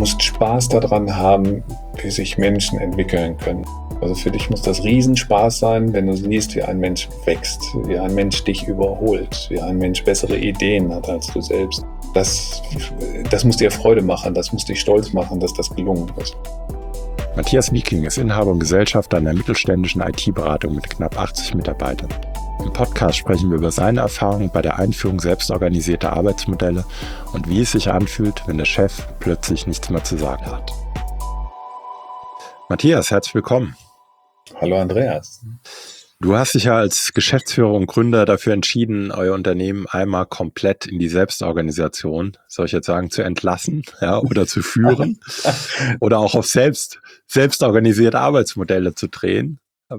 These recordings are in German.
musst Spaß daran haben, wie sich Menschen entwickeln können. Also für dich muss das Riesenspaß sein, wenn du siehst, wie ein Mensch wächst, wie ein Mensch dich überholt, wie ein Mensch bessere Ideen hat als du selbst. Das muss dir Freude machen, das muss dich stolz machen, dass das gelungen ist. Matthias Wieking ist Inhaber und Gesellschafter einer mittelständischen IT-Beratung mit knapp 80 Mitarbeitern. Im Podcast sprechen wir über seine Erfahrungen bei der Einführung selbstorganisierter Arbeitsmodelle und wie es sich anfühlt, wenn der Chef plötzlich nichts mehr zu sagen hat. Matthias, herzlich willkommen. Hallo Andreas. Du hast dich ja als Geschäftsführer und Gründer dafür entschieden, euer Unternehmen einmal komplett in die Selbstorganisation, soll ich jetzt sagen, zu entlassen, ja, oder zu führen oder auch auf selbstorganisierte Arbeitsmodelle zu drehen.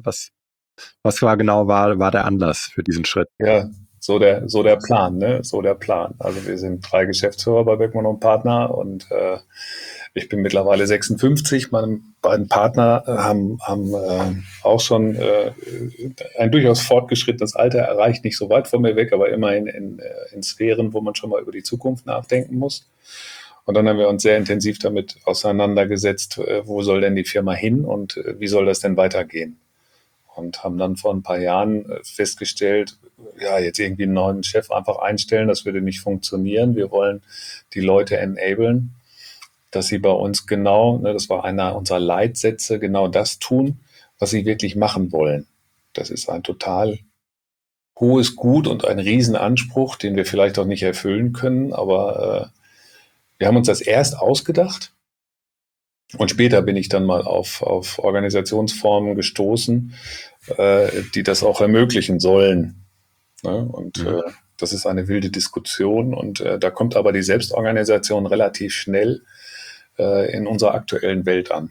Was war der Anlass für diesen Schritt? Ja, so der Plan, ne? So der Plan. Also wir sind 3 Geschäftsführer bei Beckmann und Partner und ich bin mittlerweile 56. Meine beiden Partner haben auch schon ein durchaus fortgeschrittenes Alter erreicht, nicht so weit von mir weg, aber immerhin in Sphären, wo man schon mal über die Zukunft nachdenken muss. Und dann haben wir uns sehr intensiv damit auseinandergesetzt, wo soll denn die Firma hin und wie soll das denn weitergehen? Und haben dann vor ein paar Jahren festgestellt, ja, jetzt irgendwie einen neuen Chef einfach einstellen, das würde nicht funktionieren. Wir wollen die Leute enablen, dass sie bei uns genau, das war einer unserer Leitsätze, genau das tun, was sie wirklich machen wollen. Das ist ein total hohes Gut und ein Riesenanspruch, den wir vielleicht auch nicht erfüllen können, aber wir haben uns das erst ausgedacht. Und später bin ich dann mal auf Organisationsformen gestoßen, die das auch ermöglichen sollen. Ne? Und das ist eine wilde Diskussion. Und da kommt aber die Selbstorganisation relativ schnell in unserer aktuellen Welt an.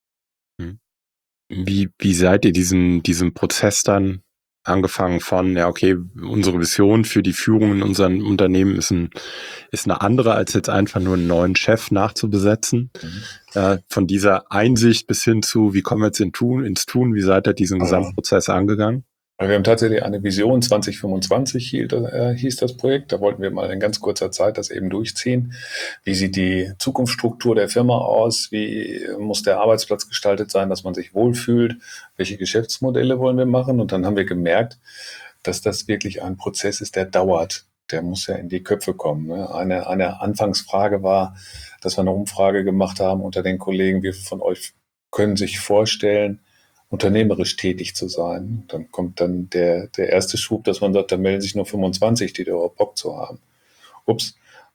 Wie seid ihr diesem Prozess dann angefangen von, ja, okay, unsere Vision für die Führung in unserem Unternehmen ist eine andere, als jetzt einfach nur einen neuen Chef nachzubesetzen. Von dieser Einsicht bis hin zu, wie kommen wir jetzt ins Tun, wie seid ihr diesen Gesamtprozess angegangen? Wir haben tatsächlich eine Vision, 2025 hieß das Projekt. Da wollten wir mal in ganz kurzer Zeit das eben durchziehen. Wie sieht die Zukunftsstruktur der Firma aus? Wie muss der Arbeitsplatz gestaltet sein, dass man sich wohlfühlt? Welche Geschäftsmodelle wollen wir machen? Und dann haben wir gemerkt, dass das wirklich ein Prozess ist, der dauert. Der muss ja in die Köpfe kommen. Ne? Eine Anfangsfrage war, dass wir eine Umfrage gemacht haben unter den Kollegen, wie viele von euch können sich vorstellen, unternehmerisch tätig zu sein. Dann kommt dann der erste Schub, dass man sagt, da melden sich nur 25, die da überhaupt Bock zu haben. Ups.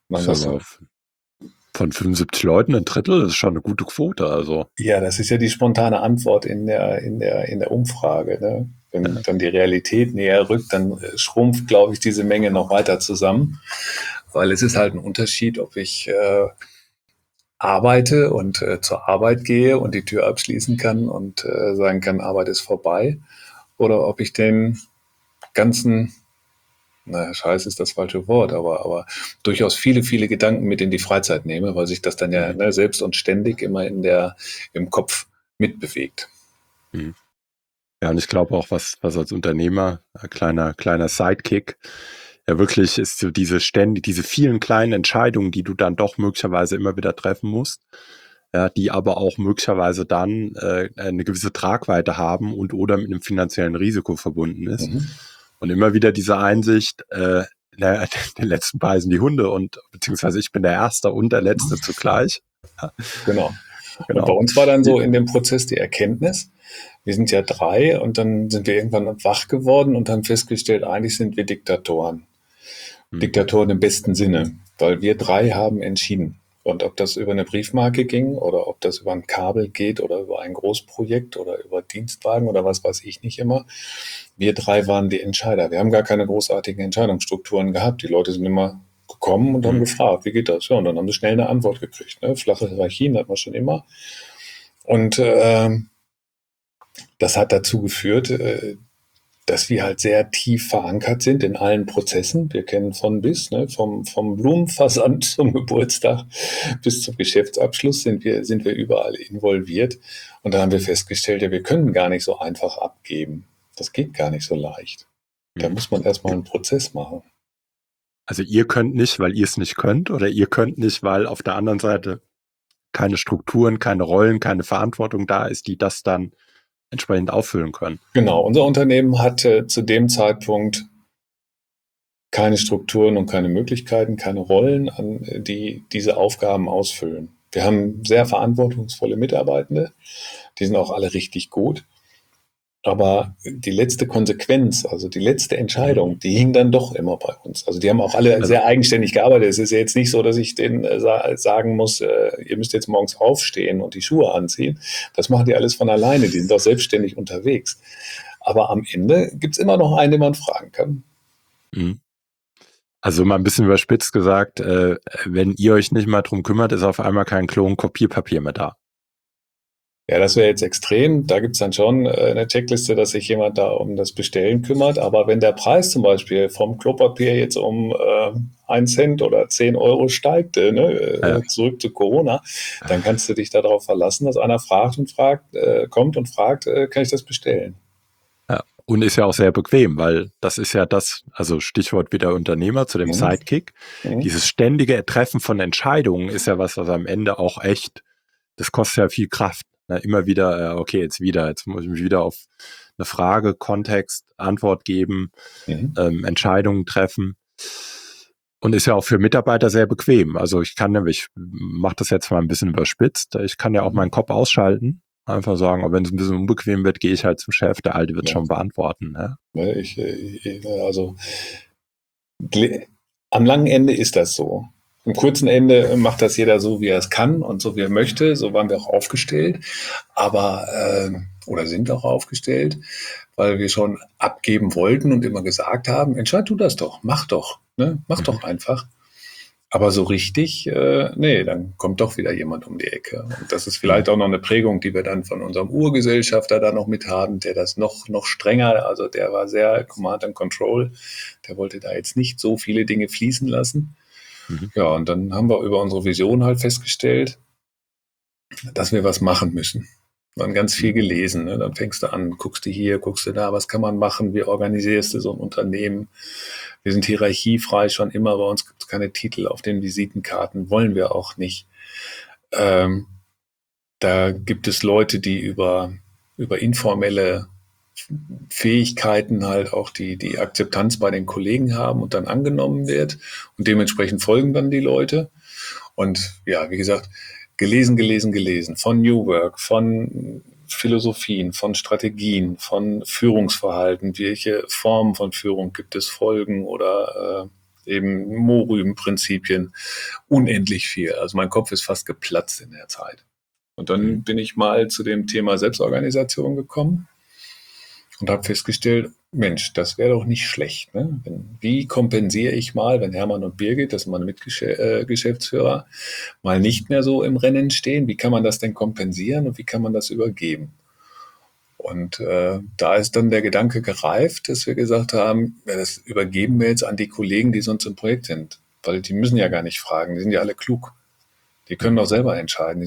Von 75 Leuten ein Drittel, das ist schon eine gute Quote. Also. Ja, das ist ja die spontane Antwort in der Umfrage. Ne? Wenn dann die Realität näher rückt, dann schrumpft, glaube ich, diese Menge noch weiter zusammen. Weil es ist halt ein Unterschied, ob ich arbeite und zur Arbeit gehe und die Tür abschließen kann und sagen kann, Arbeit ist vorbei, oder ob ich den ganzen, Scheiß ist das falsche Wort, aber durchaus viele, viele Gedanken mit in die Freizeit nehme, weil sich das dann ja selbst und ständig immer im Kopf mitbewegt. Ja, und ich glaube auch, was als Unternehmer, kleiner Sidekick, ja wirklich ist so diese vielen kleinen Entscheidungen, die du dann doch möglicherweise immer wieder treffen musst, ja, die aber auch möglicherweise dann eine gewisse Tragweite haben und oder mit einem finanziellen Risiko verbunden ist. Und immer wieder diese Einsicht, den letzten beißen die Hunde und beziehungsweise ich bin der Erste und der Letzte zugleich. Genau. Und bei uns war dann so in dem Prozess die Erkenntnis, wir sind ja 3 und dann sind wir irgendwann wach geworden und haben festgestellt, eigentlich sind wir Diktatoren. Diktatoren im besten Sinne, weil wir 3 haben entschieden. Und ob das über eine Briefmarke ging oder ob das über ein Kabel geht oder über ein Großprojekt oder über Dienstwagen oder was weiß ich nicht immer, wir 3 waren die Entscheider. Wir haben gar keine großartigen Entscheidungsstrukturen gehabt. Die Leute sind immer gekommen und haben gefragt, wie geht das? Ja, und dann haben sie schnell eine Antwort gekriegt. Ne? Flache Hierarchien hat man schon immer. Und das hat dazu geführt, dass wir halt sehr tief verankert sind in allen Prozessen. Wir kennen von bis, ne, vom Blumenversand zum Geburtstag bis zum Geschäftsabschluss sind wir überall involviert. Und da haben wir festgestellt, ja, wir können gar nicht so einfach abgeben. Das geht gar nicht so leicht. Da muss man erstmal einen Prozess machen. Also ihr könnt nicht, weil ihr es nicht könnt, oder ihr könnt nicht, weil auf der anderen Seite keine Strukturen, keine Rollen, keine Verantwortung da ist, die das dann entsprechend auffüllen können. Genau, unser Unternehmen hatte zu dem Zeitpunkt keine Strukturen und keine Möglichkeiten, keine Rollen, die diese Aufgaben ausfüllen. Wir haben sehr verantwortungsvolle Mitarbeitende, die sind auch alle richtig gut. Aber die letzte Konsequenz, also die letzte Entscheidung, die hing dann doch immer bei uns. Also die haben auch alle sehr eigenständig gearbeitet. Es ist ja jetzt nicht so, dass ich denen sagen muss, ihr müsst jetzt morgens aufstehen und die Schuhe anziehen. Das machen die alles von alleine. Die sind doch selbstständig unterwegs. Aber am Ende gibt es immer noch einen, den man fragen kann. Mhm. Also mal ein bisschen überspitzt gesagt, wenn ihr euch nicht mal drum kümmert, ist auf einmal kein Klon Kopierpapier mehr da. Ja, das wäre jetzt extrem. Da gibt's dann schon eine Checkliste, dass sich jemand da um das Bestellen kümmert. Aber wenn der Preis zum Beispiel vom Klopapier jetzt um 1 Cent oder 10 Euro steigt, zurück zu Corona, dann kannst du dich darauf verlassen, dass einer kommt und fragt, kann ich das bestellen? Ja. Und ist ja auch sehr bequem, weil das ist ja das, also Stichwort wieder Unternehmer zu dem Sidekick. Dieses ständige Treffen von Entscheidungen ist ja was am Ende auch echt, das kostet ja viel Kraft. Immer wieder, okay, jetzt muss ich mich wieder auf eine Frage, Kontext, Antwort geben, Entscheidungen treffen. Und ist ja auch für Mitarbeiter sehr bequem. Also ich mache das jetzt mal ein bisschen überspitzt, ich kann ja auch meinen Kopf ausschalten, einfach sagen, wenn es ein bisschen unbequem wird, gehe ich halt zum Chef, der Alte wird schon beantworten. Ne? Am langen Ende ist das so. Am kurzen Ende macht das jeder so, wie er es kann und so, wie er möchte. So waren wir auch aufgestellt. Oder sind auch aufgestellt, weil wir schon abgeben wollten und immer gesagt haben, entscheid du das doch, mach doch, ne? Mach doch einfach. Aber so richtig, nee, dann kommt doch wieder jemand um die Ecke. Und das ist vielleicht auch noch eine Prägung, die wir dann von unserem Urgesellschafter da noch mit haben, der das noch strenger, also der war sehr Command and Control, der wollte da jetzt nicht so viele Dinge fließen lassen. Ja, und dann haben wir über unsere Vision halt festgestellt, dass wir was machen müssen. Dann ganz viel gelesen, ne? Dann fängst du an, guckst du hier, guckst du da, was kann man machen, wie organisierst du so ein Unternehmen? Wir sind hierarchiefrei schon immer, bei uns gibt es keine Titel auf den Visitenkarten, wollen wir auch nicht. Da gibt es Leute, die über informelle Fähigkeiten halt auch die Akzeptanz bei den Kollegen haben und dann angenommen wird und dementsprechend folgen dann die Leute. Und ja, wie gesagt, gelesen, von New Work, von Philosophien, von Strategien, von Führungsverhalten, welche Formen von Führung gibt es, Folgen oder eben Mohrrübenprinzipien, unendlich viel. Also mein Kopf ist fast geplatzt in der Zeit. Und dann bin ich mal zu dem Thema Selbstorganisation gekommen und habe festgestellt, Mensch, das wäre doch nicht schlecht. Ne? Wie kompensiere ich mal, wenn Hermann und Birgit, das sind meine Mitgeschäftsführer, mal nicht mehr so im Rennen stehen? Wie kann man das denn kompensieren und wie kann man das übergeben? Und da ist dann der Gedanke gereift, dass wir gesagt haben, das übergeben wir jetzt an die Kollegen, die sonst im Projekt sind. Weil die müssen ja gar nicht fragen, die sind ja alle klug. Die können doch selber entscheiden,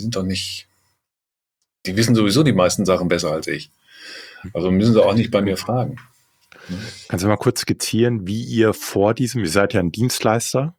die wissen sowieso die meisten Sachen besser als ich. Also müssen sie auch nicht bei mir fragen. Kannst du mal kurz skizzieren, wie ihr ihr seid ja ein Dienstleister.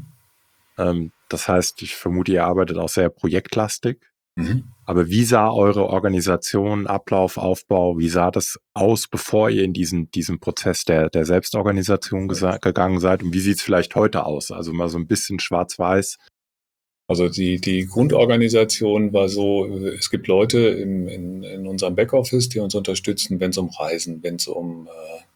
Das heißt, ich vermute, ihr arbeitet auch sehr projektlastig. Aber wie sah eure Organisation, Ablauf, Aufbau, wie sah das aus, bevor ihr in diesen Prozess der Selbstorganisation gegangen seid? Und wie sieht es vielleicht heute aus? Also mal so ein bisschen schwarz-weiß. Also die Grundorganisation war so, es gibt Leute in unserem Backoffice, die uns unterstützen, wenn es um Reisen, wenn es um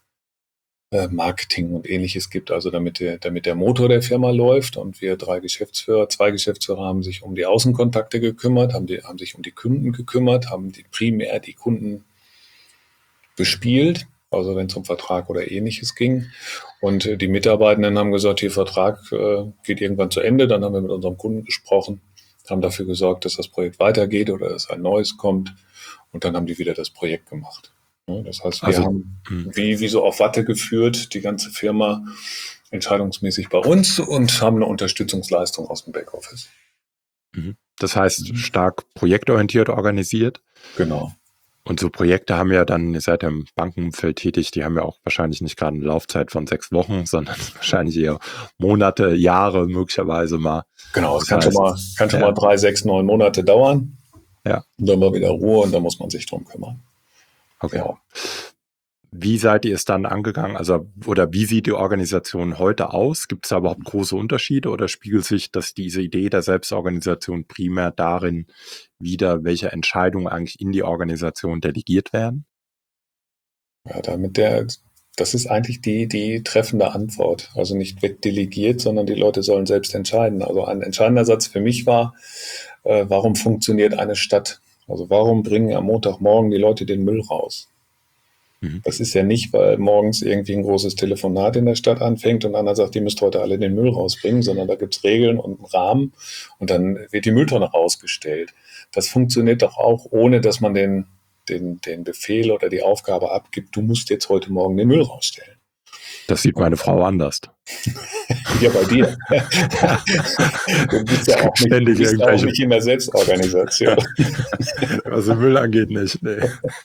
Marketing und Ähnliches gibt, also damit der Motor der Firma läuft. Und wir zwei Geschäftsführer haben sich um die Außenkontakte gekümmert, haben sich um die Kunden gekümmert, haben primär die Kunden bespielt, also wenn es um Vertrag oder Ähnliches ging. Und die Mitarbeitenden haben gesagt, hier Vertrag geht irgendwann zu Ende. Dann haben wir mit unserem Kunden gesprochen, haben dafür gesorgt, dass das Projekt weitergeht oder dass ein neues kommt. Und dann haben die wieder das Projekt gemacht. Das heißt, wir haben wie so auf Watte geführt, die ganze Firma entscheidungsmäßig bei uns und haben eine Unterstützungsleistung aus dem Backoffice. Das heißt, stark projektorientiert organisiert. Genau. Und so Projekte haben ja dann, ihr seid ja im Bankenumfeld tätig, die haben ja auch wahrscheinlich nicht gerade eine Laufzeit von 6 Wochen, sondern wahrscheinlich eher Monate, Jahre möglicherweise mal. Genau, es Das kann schon heißt, mal, kann schon mal ja, 3, 6, 9 Monate dauern. ja, Und dann mal wieder Ruhe und dann muss man sich drum kümmern. okay. Ja. Wie seid ihr es dann angegangen? Also, oder wie sieht die Organisation heute aus? Gibt es da überhaupt große Unterschiede oder spiegelt sich diese Idee der Selbstorganisation primär darin wider, welche Entscheidungen eigentlich in die Organisation delegiert werden? Ja, das ist eigentlich die treffende Antwort. Also nicht wegdelegiert, sondern die Leute sollen selbst entscheiden. Also ein entscheidender Satz für mich war, warum funktioniert eine Stadt? Also warum bringen am Montagmorgen die Leute den Müll raus? Mhm. Das ist ja nicht, weil morgens irgendwie ein großes Telefonat in der Stadt anfängt und einer sagt, ihr müsst heute alle den Müll rausbringen, sondern da gibt's Regeln und einen Rahmen und dann wird die Mülltonne rausgestellt. Das funktioniert doch auch, ohne dass man den Befehl oder die Aufgabe abgibt, du musst jetzt heute Morgen den Müll rausstellen. Das sieht meine Frau anders. Ja, bei dir. Du bist ja auch nicht, Ständig irgendwelche, nicht in der Selbstorganisation. was den Müll angeht, nicht. Nee.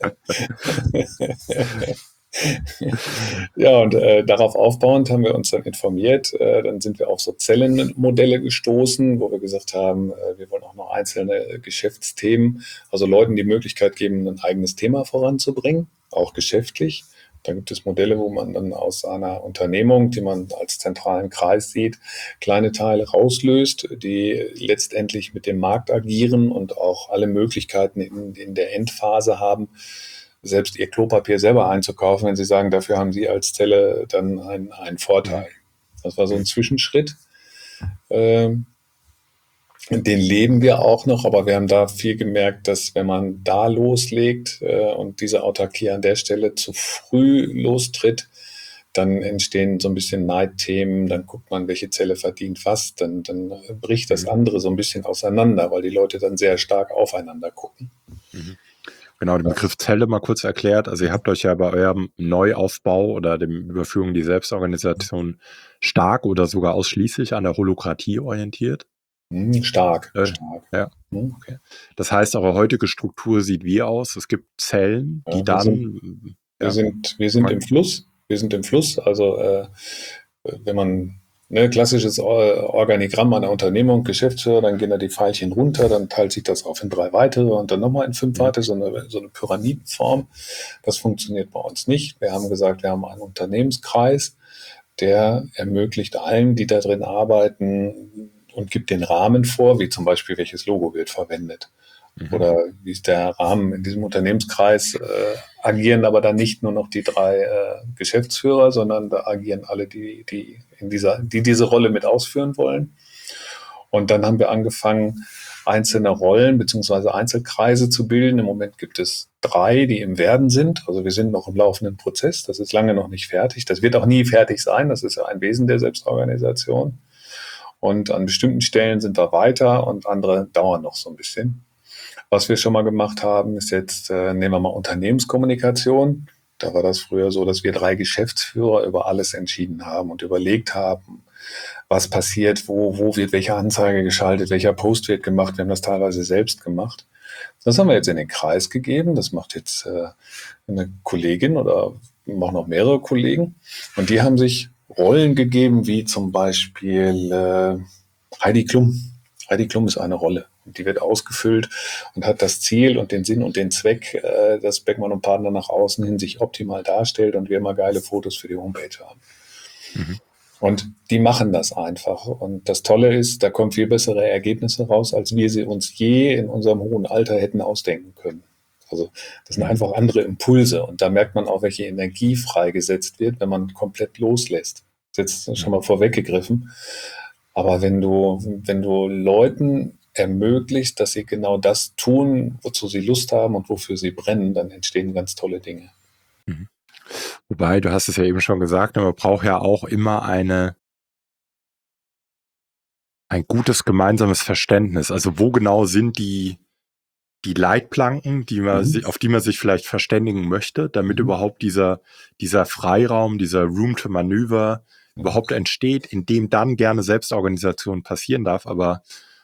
Ja, und darauf aufbauend haben wir uns dann informiert. Dann sind wir auf so Zellenmodelle gestoßen, wo wir gesagt haben, wir wollen auch noch einzelne Geschäftsthemen, also Leuten die Möglichkeit geben, ein eigenes Thema voranzubringen, auch geschäftlich. Da gibt es Modelle, wo man dann aus einer Unternehmung, die man als zentralen Kreis sieht, kleine Teile rauslöst, die letztendlich mit dem Markt agieren und auch alle Möglichkeiten in der Endphase haben, selbst ihr Klopapier selber einzukaufen, wenn sie sagen, dafür haben sie als Zelle dann einen Vorteil. Das war so ein Zwischenschritt. Den leben wir auch noch, aber wir haben da viel gemerkt, dass wenn man da loslegt und diese Autarkie an der Stelle zu früh lostritt, dann entstehen so ein bisschen Neidthemen, dann guckt man, welche Zelle verdient was, dann bricht das andere so ein bisschen auseinander, weil die Leute dann sehr stark aufeinander gucken. Mhm. Genau, den Begriff Zelle mal kurz erklärt. Also ihr habt euch ja bei eurem Neuaufbau oder dem Überführung in die Selbstorganisation stark oder sogar ausschließlich an der Holokratie orientiert. Stark. Ja, okay. Das heißt, eure heutige Struktur sieht wie aus? Es gibt Zellen, die Ja, dann... wir sind im Fluss. Wir sind im Fluss. Also wenn man klassisches Organigramm einer Unternehmung, Geschäftsführer, dann gehen da die Pfeilchen runter, dann teilt sich das auf in 3 weitere und dann nochmal in 5 weitere, so eine Pyramidenform. Das funktioniert bei uns nicht. Wir haben gesagt, wir haben einen Unternehmenskreis, der ermöglicht allen, die da drin arbeiten und gibt den Rahmen vor, wie zum Beispiel welches Logo wird verwendet. Oder wie ist der Rahmen in diesem Unternehmenskreis, agieren aber dann nicht nur noch die 3 Geschäftsführer, sondern da agieren alle, die diese Rolle mit ausführen wollen. Und dann haben wir angefangen, einzelne Rollen bzw. Einzelkreise zu bilden. Im Moment gibt es 3, die im Werden sind. Also wir sind noch im laufenden Prozess. Das ist lange noch nicht fertig. Das wird auch nie fertig sein. Das ist ja ein Wesen der Selbstorganisation. Und an bestimmten Stellen sind wir weiter und andere dauern noch so ein bisschen. Was wir schon mal gemacht haben, ist jetzt, nehmen wir mal Unternehmenskommunikation. Da war das früher so, dass wir 3 Geschäftsführer über alles entschieden haben und überlegt haben, was passiert, wo wird welche Anzeige geschaltet, welcher Post wird gemacht. Wir haben das teilweise selbst gemacht. Das haben wir jetzt in den Kreis gegeben. Das macht jetzt eine Kollegin oder machen noch mehrere Kollegen. Und die haben sich Rollen gegeben, wie zum Beispiel Heidi Klum. Heidi Klum ist eine Rolle. Und die wird ausgefüllt und hat das Ziel und den Sinn und den Zweck, dass Beckmann und Partner nach außen hin sich optimal darstellt und wir immer geile Fotos für die Homepage haben. Und die machen das einfach. Und das Tolle ist, da kommen viel bessere Ergebnisse raus, als wir sie uns je in unserem hohen Alter hätten ausdenken können. Also das sind einfach andere Impulse. Und da merkt man auch, welche Energie freigesetzt wird, wenn man komplett loslässt. Das ist jetzt schon mal vorweggegriffen. Aber wenn du Leuten ermöglicht, dass sie genau das tun, wozu sie Lust haben und wofür sie brennen, dann entstehen ganz tolle Dinge. Wobei, du hast es ja eben schon gesagt, man braucht ja auch immer ein gutes gemeinsames Verständnis. Also wo genau sind die Leitplanken, auf die man sich vielleicht verständigen möchte, damit überhaupt dieser Freiraum, dieser Room to Maneuver überhaupt entsteht, in dem dann gerne Selbstorganisation passieren darf, aber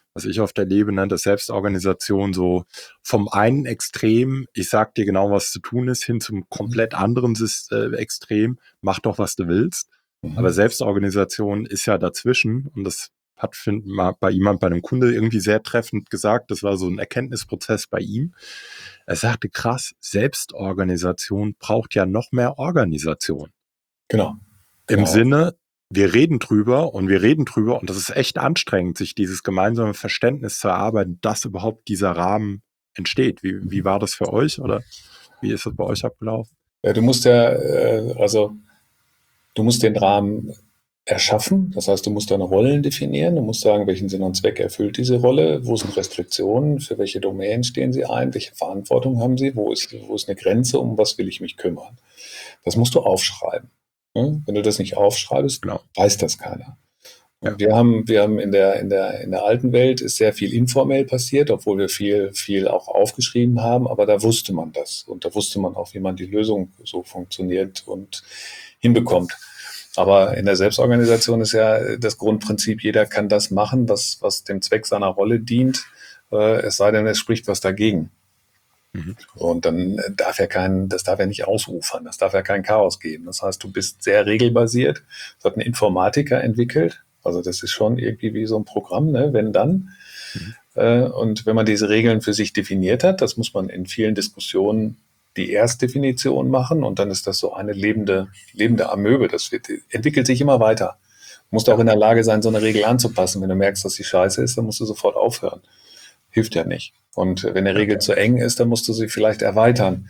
was ich oft erlebe, ne, dass Selbstorganisation so vom einen Extrem, ich sag dir genau, was zu tun ist, hin zum komplett anderen Extrem, mach doch, was du willst. Aber Mhm. Selbstorganisation ist ja dazwischen und das hat mal bei jemand, bei einem Kunde irgendwie sehr treffend gesagt, das war so ein Erkenntnisprozess bei ihm. Er sagte, krass, Selbstorganisation braucht ja noch mehr Organisation. Genau, Im genau. Sinne, wir reden drüber und das ist echt anstrengend, sich dieses gemeinsame Verständnis zu erarbeiten, dass überhaupt dieser Rahmen entsteht. Wie war das für euch oder wie ist das bei euch abgelaufen? Ja, du musst ja, also du musst den Rahmen erschaffen. Das heißt, du musst deine Rollen definieren. Du musst sagen, welchen Sinn und Zweck erfüllt diese Rolle, wo sind Restriktionen, für welche Domänen stehen sie ein, welche Verantwortung haben sie, wo ist eine Grenze, um was will ich mich kümmern. Das musst du aufschreiben. Ne? Wenn du das nicht aufschreibst, Genau. weiß das keiner. Ja. Und wir haben in der alten Welt ist sehr viel informell passiert, obwohl wir viel auch aufgeschrieben haben, aber da wusste man das. Und da wusste man auch, wie man die Lösung so funktioniert und hinbekommt. Aber in der Selbstorganisation ist ja das Grundprinzip, jeder kann das machen, was dem Zweck seiner Rolle dient, es sei denn, es spricht was dagegen. Mhm. Und dann das darf ja nicht ausufern, das darf ja kein Chaos geben. Das heißt, du bist sehr regelbasiert. Das hat ein Informatiker entwickelt. Also das ist schon irgendwie wie so ein Programm, ne? Wenn dann. Mhm. Und wenn man diese Regeln für sich definiert hat, das muss man in vielen Diskussionen die Erstdefinition machen und dann ist das so eine lebende Amöbe. Entwickelt sich immer weiter. Du musst auch Ja. in der Lage sein, so eine Regel anzupassen. Wenn du merkst, dass sie scheiße ist, dann musst du sofort aufhören. Hilft ja nicht. Und wenn eine Ja. Regel zu eng ist, dann musst du sie vielleicht erweitern,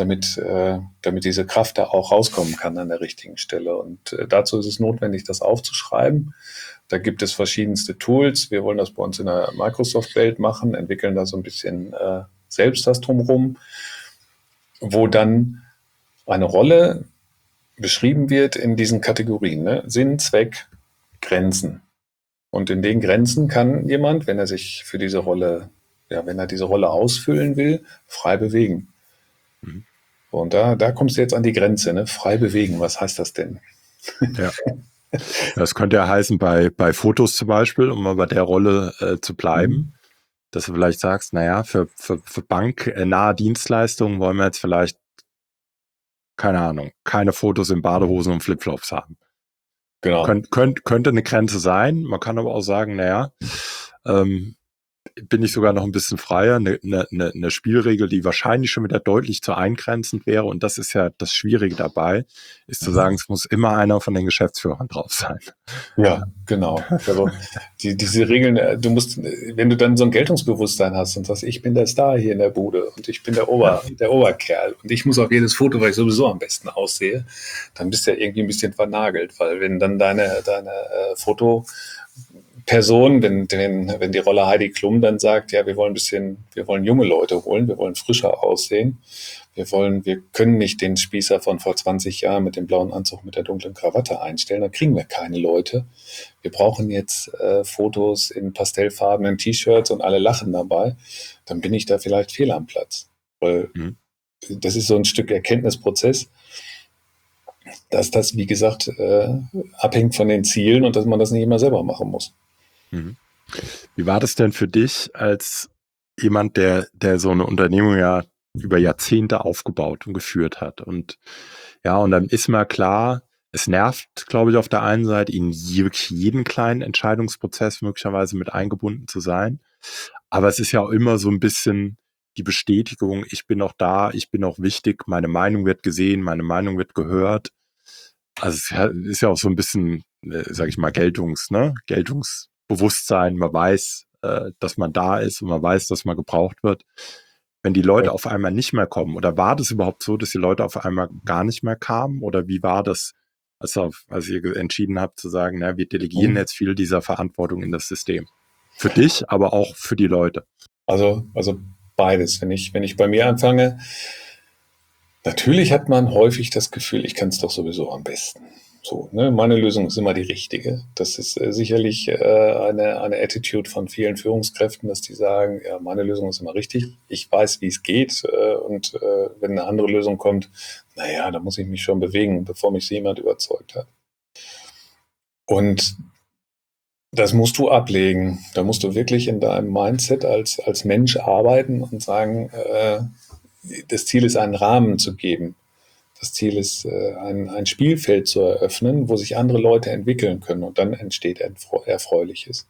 damit diese Kraft da auch rauskommen kann an der richtigen Stelle. Und dazu ist es notwendig, das aufzuschreiben. Da gibt es verschiedenste Tools. Wir wollen das bei uns in der Microsoft-Welt machen, entwickeln da so ein bisschen selbst das drumherum, wo dann eine Rolle beschrieben wird in diesen Kategorien. Ne? Sinn, Zweck, Grenzen. Und in den Grenzen kann jemand, wenn er sich für diese Rolle, ja, wenn er diese Rolle ausfüllen will, frei bewegen. Mhm. Und da kommst du jetzt an die Grenze, ne? Frei bewegen. Was heißt das denn? Ja. Das könnte ja heißen, bei Fotos zum Beispiel, um mal bei der Rolle zu bleiben, dass du vielleicht sagst, naja, für banknahe Dienstleistungen wollen wir jetzt vielleicht, keine Ahnung, keine Fotos in Badehosen und Flipflops haben. Genau. Könnte eine Grenze sein. Man kann aber auch sagen, naja, ähm, bin ich sogar noch ein bisschen freier, eine Spielregel, die wahrscheinlich schon wieder deutlich zu eingrenzend wäre. Und das ist ja das Schwierige dabei, ist zu sagen, es muss immer einer von den Geschäftsführern drauf sein. Ja, genau. Also diese Regeln, wenn du dann so ein Geltungsbewusstsein hast und sagst, ich bin der Star hier in der Bude und ich bin Ja. der Oberkerl und ich muss auf jedes Foto, weil ich sowieso am besten aussehe, dann bist du ja irgendwie ein bisschen vernagelt, weil wenn dann deine Fotoperson, wenn die Rolle Heidi Klum dann sagt, ja, wir wollen junge Leute holen, wir wollen frischer aussehen, wir können nicht den Spießer von vor 20 Jahren mit dem blauen Anzug mit der dunklen Krawatte einstellen, dann kriegen wir keine Leute. Wir brauchen jetzt Fotos in pastellfarbenen T-Shirts und alle lachen dabei, dann bin ich da vielleicht fehl am Platz. Weil Mhm. das ist so ein Stück Erkenntnisprozess, dass das, wie gesagt, abhängt von den Zielen und dass man das nicht immer selber machen muss. Mhm. Wie war das denn für dich als jemand, der so eine Unternehmung ja über Jahrzehnte aufgebaut und geführt hat? Und ja, und dann ist mal klar, es nervt, glaube ich, auf der einen Seite, in wirklich jeden kleinen Entscheidungsprozess möglicherweise mit eingebunden zu sein. Aber es ist ja auch immer so ein bisschen die Bestätigung, ich bin auch da, ich bin auch wichtig, meine Meinung wird gesehen, meine Meinung wird gehört. Also es ist ja auch so ein bisschen, sage ich mal, Geltungsbewusstsein. Man weiß, dass man da ist und man weiß, dass man gebraucht wird. Wenn die Leute auf einmal nicht mehr kommen, oder war das überhaupt so, dass die Leute auf einmal gar nicht mehr kamen? Oder wie war das, als ihr entschieden habt zu sagen, na, wir delegieren jetzt viel dieser Verantwortung in das System? Für dich, aber auch für die Leute. Also beides. Wenn ich bei mir anfange, natürlich hat man häufig das Gefühl, ich kann es doch sowieso am besten. So, ne? Meine Lösung ist immer die richtige. Das ist sicherlich eine Attitude von vielen Führungskräften, dass die sagen, ja, meine Lösung ist immer richtig. Ich weiß, wie es geht. Und wenn eine andere Lösung kommt, naja, da muss ich mich schon bewegen, bevor mich jemand überzeugt hat. Und Das musst du ablegen. Da musst du wirklich in deinem Mindset als Mensch arbeiten und sagen, das Ziel ist, einen Rahmen zu geben. Das Ziel ist, ein Spielfeld zu eröffnen, wo sich andere Leute entwickeln können und dann entsteht Erfreuliches.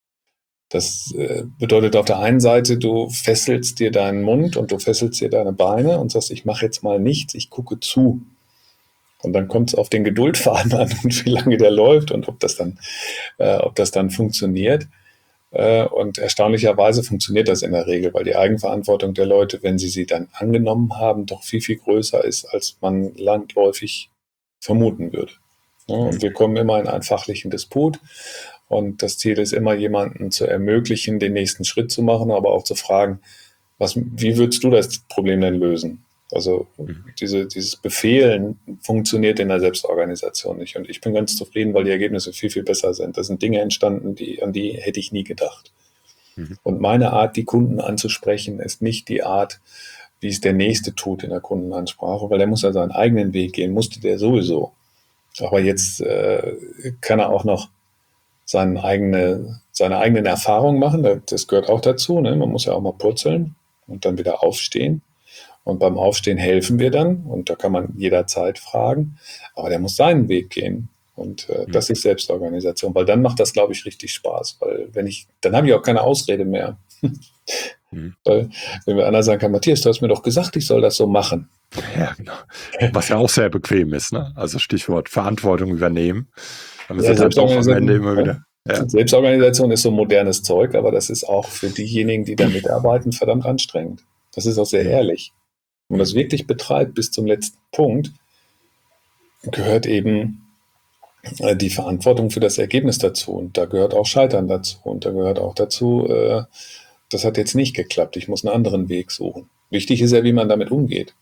Das bedeutet auf der einen Seite, du fesselst dir deinen Mund und du fesselst dir deine Beine und sagst, ich mache jetzt mal nichts, ich gucke zu. Und dann kommt es auf den Geduldfaden an und wie lange der läuft und ob das dann funktioniert. Und erstaunlicherweise funktioniert das in der Regel, weil die Eigenverantwortung der Leute, wenn sie dann angenommen haben, doch viel, viel größer ist, als man landläufig vermuten würde. Ja, und wir kommen immer in einen fachlichen Disput. Und das Ziel ist immer, jemanden zu ermöglichen, den nächsten Schritt zu machen, aber auch zu fragen, wie würdest du das Problem denn lösen? Also dieses Befehlen funktioniert in der Selbstorganisation nicht. Und ich bin ganz zufrieden, weil die Ergebnisse viel, viel besser sind. Da sind Dinge entstanden, an die hätte ich nie gedacht. Und meine Art, die Kunden anzusprechen, ist nicht die Art, wie es der Nächste tut in der Kundenansprache, weil der muss ja seinen eigenen Weg gehen, musste der sowieso. Aber jetzt kann er auch noch seine eigenen Erfahrungen machen. Das gehört auch dazu. Ne? Man muss ja auch mal purzeln und dann wieder aufstehen. Und beim Aufstehen helfen wir dann. Und da kann man jederzeit fragen. Aber der muss seinen Weg gehen. Und das ist Selbstorganisation. Weil dann macht das, glaube ich, richtig Spaß. Weil dann habe ich auch keine Ausrede mehr. Weil, wenn mir einer sagen kann, Matthias, du hast mir doch gesagt, ich soll das so machen. Ja, genau. Was ja auch sehr bequem ist, ne? Also Stichwort Verantwortung übernehmen. Aber Ja, sind dann doch am Ende immer wieder. Ja. Selbstorganisation ist so modernes Zeug, aber das ist auch für diejenigen, die da mitarbeiten, verdammt anstrengend. Das ist auch sehr ehrlich. Wenn man das wirklich betreibt bis zum letzten Punkt, gehört eben die Verantwortung für das Ergebnis dazu. Und da gehört auch Scheitern dazu. Und da gehört auch dazu, das hat jetzt nicht geklappt, ich muss einen anderen Weg suchen. Wichtig ist ja, wie man damit umgeht.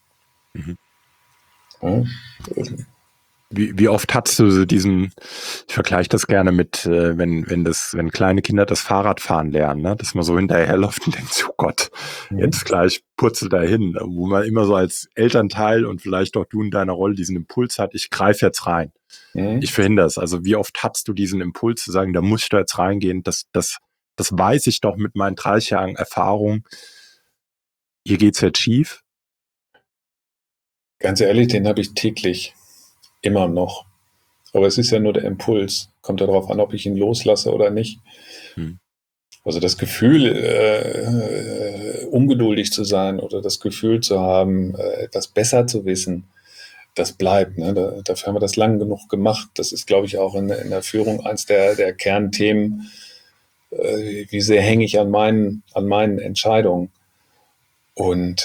Ja. Wie oft hast du so ich vergleiche das gerne mit, wenn kleine Kinder das Fahrradfahren lernen, ne? Dass man so hinterherläuft und denkt, oh Gott, jetzt gleich purzelt er hin, wo man immer so als Elternteil und vielleicht auch du in deiner Rolle diesen Impuls hat, ich greife jetzt rein. Ich verhindere es. Also wie oft hast du diesen Impuls zu sagen, da muss ich da jetzt reingehen, das weiß ich doch mit meinen 30 Jahren Erfahrung, hier geht's jetzt schief? Ganz ehrlich, den habe ich täglich. Immer noch. Aber es ist ja nur der Impuls. Kommt ja darauf an, ob ich ihn loslasse oder nicht. Also das Gefühl, ungeduldig zu sein oder das Gefühl zu haben, etwas besser zu wissen, das bleibt. Ne? Dafür haben wir das lang genug gemacht. Das ist, glaube ich, auch in der Führung eins der Kernthemen. Wie sehr hänge ich an meinen Entscheidungen? Und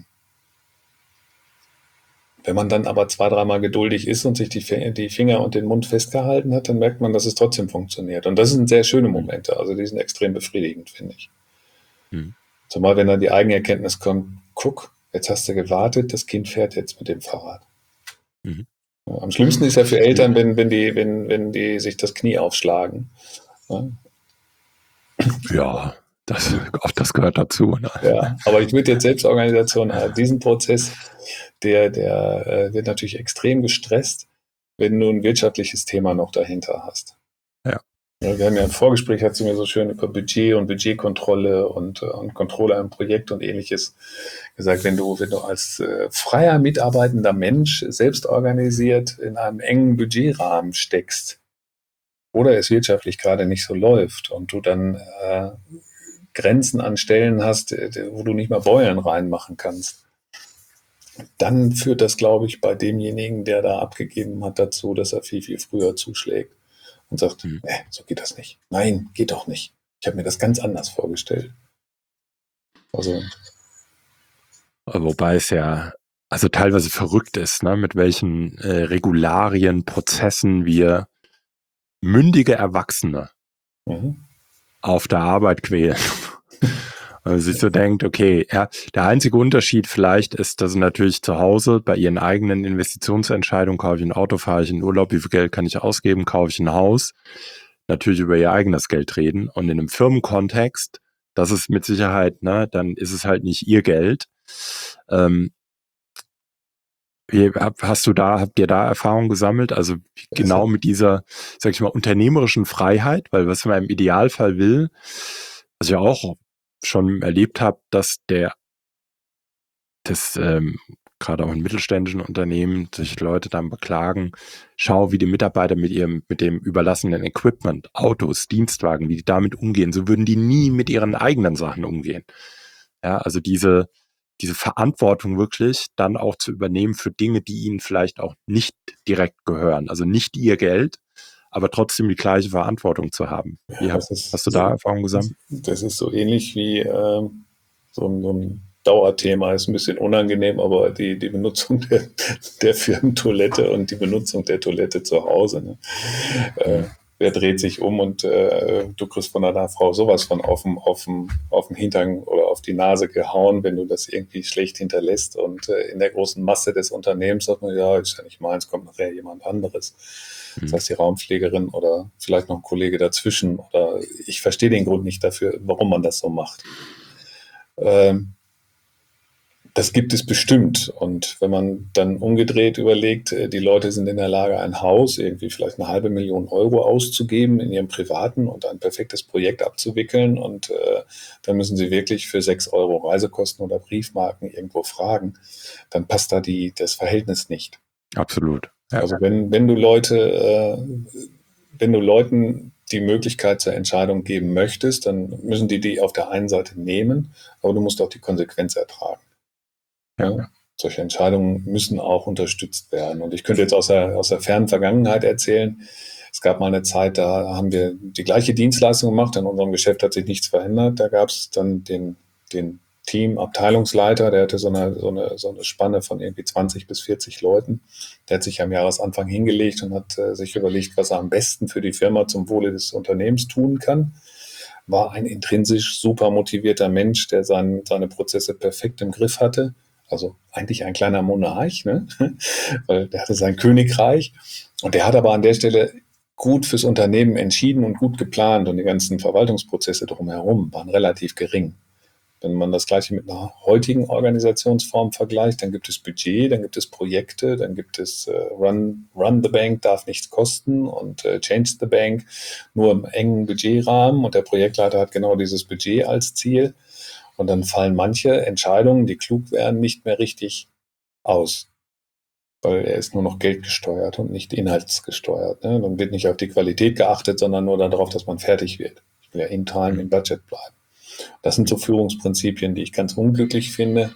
wenn man dann aber 2, 3 Mal geduldig ist und sich die Finger und den Mund festgehalten hat, dann merkt man, dass es trotzdem funktioniert. Und das sind sehr schöne Momente. Also die sind extrem befriedigend, finde ich. Zumal, wenn dann die Eigenerkenntnis kommt, guck, jetzt hast du gewartet, das Kind fährt jetzt mit dem Fahrrad. Am schlimmsten ist ja für Eltern, wenn die sich das Knie aufschlagen. Ja, auch das gehört dazu. Ne? Ja, aber ich würde jetzt Selbstorganisation, diesen Prozess, der wird natürlich extrem gestresst, wenn du ein wirtschaftliches Thema noch dahinter hast. Ja. Ja, wir haben ja im Vorgespräch, hat sie mir so schön über Budget und Budgetkontrolle und Controller im Projekt und ähnliches gesagt, wenn du als freier mitarbeitender Mensch selbst organisiert in einem engen Budgetrahmen steckst oder es wirtschaftlich gerade nicht so läuft und du dann Grenzen an Stellen hast, wo du nicht mal Beulen reinmachen kannst, dann führt das, glaube ich, bei demjenigen, der da abgegeben hat, dazu, dass er viel, viel früher zuschlägt und sagt, so geht das nicht. Nein, geht doch nicht. Ich habe mir das ganz anders vorgestellt. Also, wobei es ja also teilweise verrückt ist, ne, mit welchen Regularien, Prozessen wir mündige Erwachsene auf der Arbeit quälen. Also sich so denkt, okay, ja, der einzige Unterschied vielleicht ist, dass sie natürlich zu Hause bei ihren eigenen Investitionsentscheidungen, kaufe ich ein Auto, fahre ich in Urlaub, wie viel Geld kann ich ausgeben, kaufe ich ein Haus, natürlich über ihr eigenes Geld reden. Und in einem Firmenkontext, das ist mit Sicherheit, ne, dann ist es halt nicht ihr Geld. Habt ihr da Erfahrung gesammelt? Also genau mit dieser, sag ich mal, unternehmerischen Freiheit, weil was man im Idealfall will, was ich auch schon erlebt habe, dass das gerade auch in mittelständischen Unternehmen sich Leute dann beklagen, schau, wie die Mitarbeiter mit dem überlassenen Equipment, Autos, Dienstwagen, wie die damit umgehen. So würden die nie mit ihren eigenen Sachen umgehen. Ja, also diese Verantwortung wirklich dann auch zu übernehmen für Dinge, die ihnen vielleicht auch nicht direkt gehören, also nicht ihr Geld, aber trotzdem die gleiche Verantwortung zu haben. Ja, Hast du da Erfahrung gesammelt? das ist so ähnlich wie so ein Dauerthema, ist ein bisschen unangenehm, aber die Benutzung der Firmentoilette und die Benutzung der Toilette zu Hause. Ne? Mhm. Wer dreht sich um und du kriegst von deiner Frau sowas von auf dem Hintern oder auf die Nase gehauen, wenn du das irgendwie schlecht hinterlässt. Und in der großen Masse des Unternehmens sagt man, ja, ist ja nicht meins, kommt nachher jemand anderes. Das Mhm. heißt, die Raumpflegerin oder vielleicht noch ein Kollege dazwischen. Oder ich verstehe den Grund nicht dafür, warum man das so macht. Ähm, Das gibt es bestimmt. Und wenn man dann umgedreht überlegt, die Leute sind in der Lage, ein Haus, irgendwie vielleicht 500.000 € auszugeben in ihrem Privaten und ein perfektes Projekt abzuwickeln. Und dann müssen sie wirklich für 6 € Reisekosten oder Briefmarken irgendwo fragen. Dann passt da das Verhältnis nicht. Absolut. Ja. Also wenn du Leuten die Möglichkeit zur Entscheidung geben möchtest, dann müssen die auf der einen Seite nehmen, aber du musst auch die Konsequenz ertragen. Ja. Ne? Solche Entscheidungen müssen auch unterstützt werden. Und ich könnte jetzt aus der fernen Vergangenheit erzählen, es gab mal eine Zeit, da haben wir die gleiche Dienstleistung gemacht, in unserem Geschäft hat sich nichts verändert. Da gab es dann den Team-Abteilungsleiter, der hatte so eine Spanne von irgendwie 20 bis 40 Leuten. Der hat sich am Jahresanfang hingelegt und hat sich überlegt, was er am besten für die Firma zum Wohle des Unternehmens tun kann. War ein intrinsisch super motivierter Mensch, der seine Prozesse perfekt im Griff hatte. Also eigentlich ein kleiner Monarch, ne? Weil der hatte sein Königreich. Und der hat aber an der Stelle gut fürs Unternehmen entschieden und gut geplant. Und die ganzen Verwaltungsprozesse drumherum waren relativ gering. Wenn man das Gleiche mit einer heutigen Organisationsform vergleicht, dann gibt es Budget, dann gibt es Projekte, dann gibt es Run the Bank darf nichts kosten und Change the Bank nur im engen Budgetrahmen und der Projektleiter hat genau dieses Budget als Ziel. Und dann fallen manche Entscheidungen, die klug wären, nicht mehr richtig aus, weil er ist nur noch geldgesteuert und nicht inhaltsgesteuert. Ne? Dann wird nicht auf die Qualität geachtet, sondern nur darauf, dass man fertig wird. Ich will ja in Time, im Budget bleiben. Das sind so Führungsprinzipien, die ich ganz unglücklich finde.